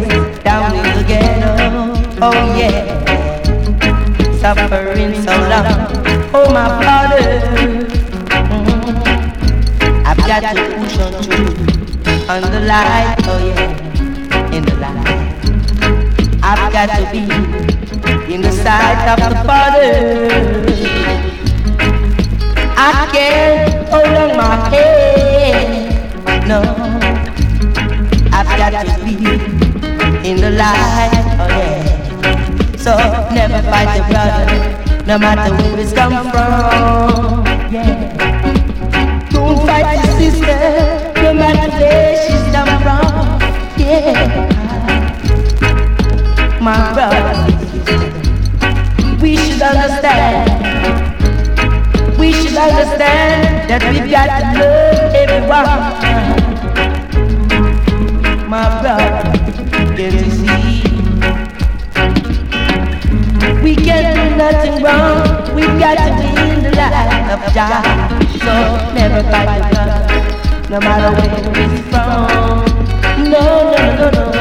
down in the ghetto. Oh yeah, suffering so long. Oh my father, I've got to push on through on the light. Oh yeah, in the light. I've got to be in the sight of the Father. I can't hold on my head. No, I've got to be in the light. Oh yeah. So never fight your brother, no matter where it's come from. Yeah. Don't fight your sister, no matter where she's come from. Yeah. My brother, we should understand. We should understand that we've got to love everyone. My brother, can't you see? We can't do nothing wrong. We've got to be in the light of God. So never fight the brother, no matter where it's from. No, no, no, no, no.